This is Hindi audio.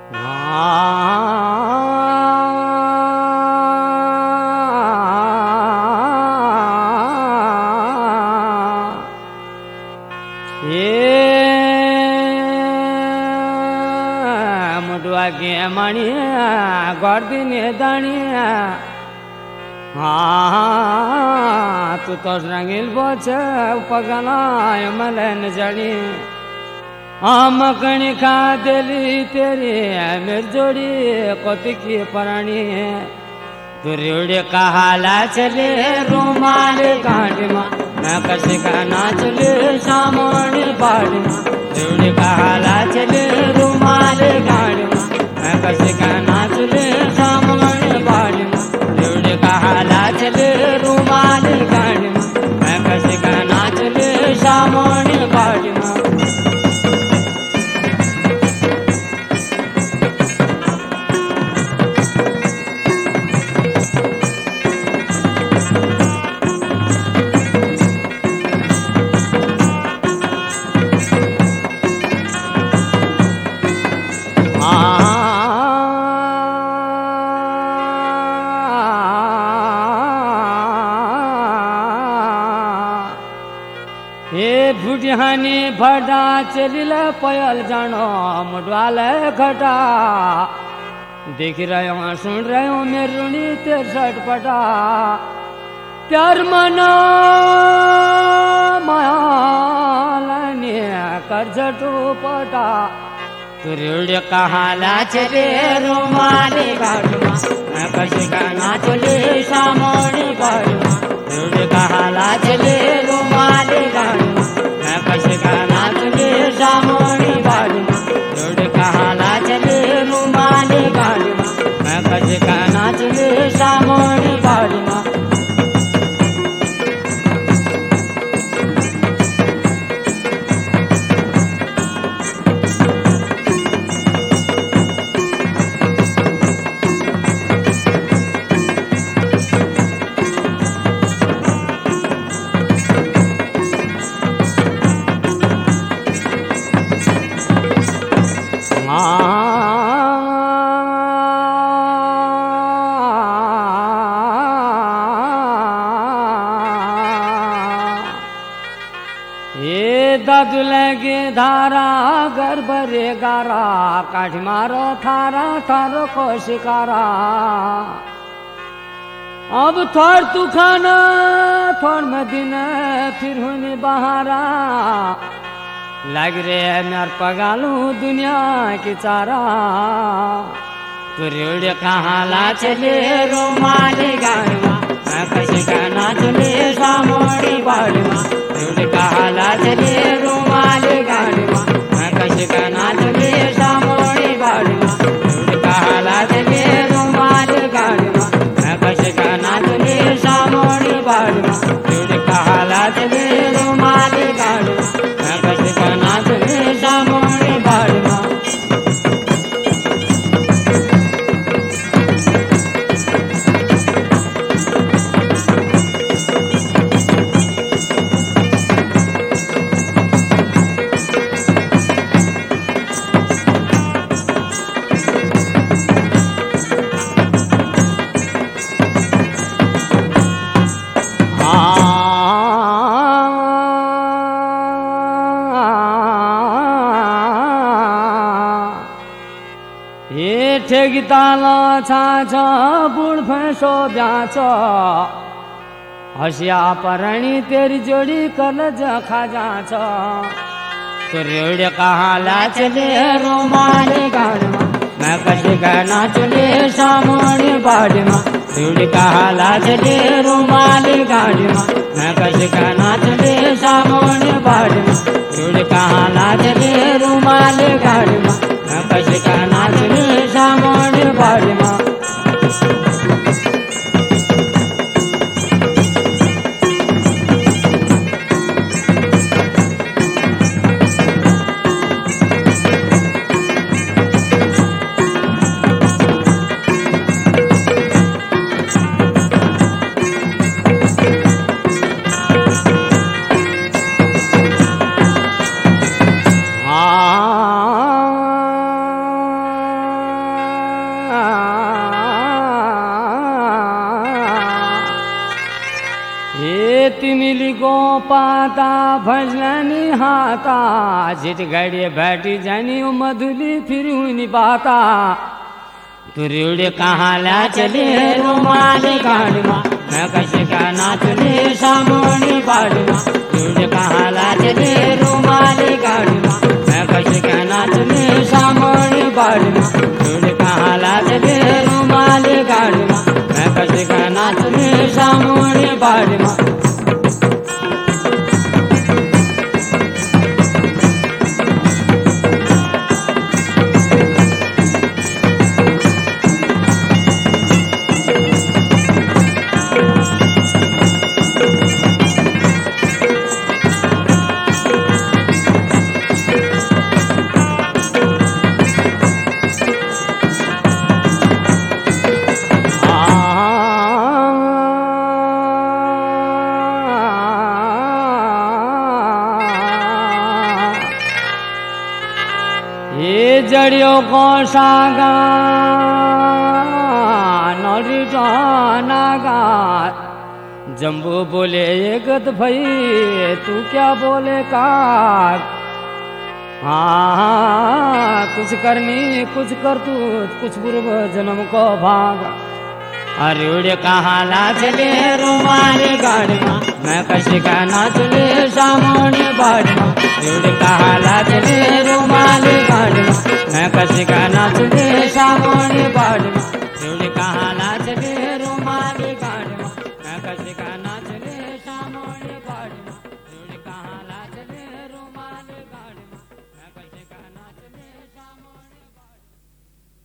मुडवा के मणिया गर्दिने दणिया तू तो रंगील बोच पगला मलन जड़ी मकनी खा दिली तेरी मेर जोड़ी कति की प्राणी तुरियोड़े कहाला चले रुमाल गाड़ी माँ मैं कसी का नाचले सामने बाड़ी माँ तुरियोड़े कहाला चले रुमाल गाड़ी माँ मैं कसी का नाचले सामने बाड़ी माँ तुरियोड़े कहाला चले रुमाल गाड़ी माँ मैं कसी का नाचले सामने बाड़ी माँ बुढ़ियानी भडा चलिल पयल जानो मुडवाल घटा देख रहे हो सुन रहे हो मेरुणी 63 पटा प्यार मना मायालानी कर्जटू पटा तुरियोड़े कहाला चले रुमाली गाड़मा मैं कसी का नाचले सामने गाड़मा तुरियोड़े कहाला चले रुमाली गाड़मा मैं कसी का नाचले सामने गाड़मा तुरियोड़े कहाला चले रुमाली गाड़मा मैं कसी का नाचले सामने गाड़मा दादू लगे धारा गर्भरे गारा काठी मारो थारा थारो को शिकारा अब थोड़ तू खाना थोड़ में दिन फिर होने बहारा लग रे मेर पगालू दुनिया की चारा तुरियोड़े कहाला चले रुमाली गाड़मा मैं कसी का नाचले सामने बाड़मा तुरियोड़े कहाला चले रुमाली गाड़मा मैं कसी का नाचले सामने बाड़मा तुरियोड़े कहाला चले रुमाली गाड़मा मैं कसी का नाचले सामने बाड़मा तुरियोड़े कहाला चले रुमाली गाड़मा मैं कसी का नाचले सामने बाड़मा ठेगितालो छाछ बुढ़ फैसो ब्याच हसिया परणी तेरी जोड़ी कलज खाजा छ तुरियोड़े कहाला चले रुमाली गाड़मा मैं कसी का नाचले सामने बाड़मा तुरियोड़े कहाला चले रुमाली गाड़मा मैं कसी का नाचले सामने बाड़मा तुरियोड़े कहाला चले रुमाली गाड़मा मैं कसी का नाचले सामने बाड़मा गाता भजनी हाता जिट गाड़ी बैठी जानी मधुली फिर नहीं पाता तुरिउड़े कहाँ ला चले रुमाल गाड़मा मैं कशी का नाचने सामने बाड़मा तुरिउड़े कहाँ ला चले रुमाल गाड़मा मैं कशी का नाचने सामने बाड़मा तुरिउड़े कहाँ ला चले रुमाल गाड़मा मैं कशी का नाचने सामने बाड़मा जड़ियों को सागा नौरी नागा जम्बू बोले ये गद भाई तू क्या बोले का हाँ कुछ करनी कुछ कर तू कुछ पूर्व जन्म को भागा अरे उड़े कहाँ ला चले रुमाल गाड़मा मैं कशी का नाचले सामने बाड़मा उड़े कहाँ ला चले रुमाल गाड़मा मैं कशी का नाचले सामने